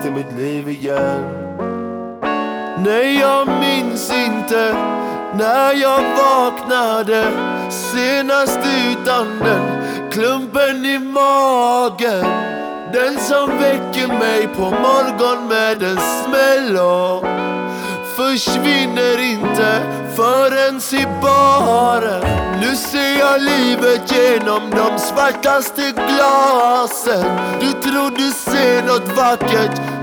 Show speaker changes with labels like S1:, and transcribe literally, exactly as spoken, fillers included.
S1: i mitt liv igen. Nej, jag minns inte när jag vaknade senast utan den klumpen i magen. Den som väcker mig på morgon med en smäll och försvinner inte förrän i baren. Nu ser jag livet genom de svartaste glasen. Du tror du ser något vackert,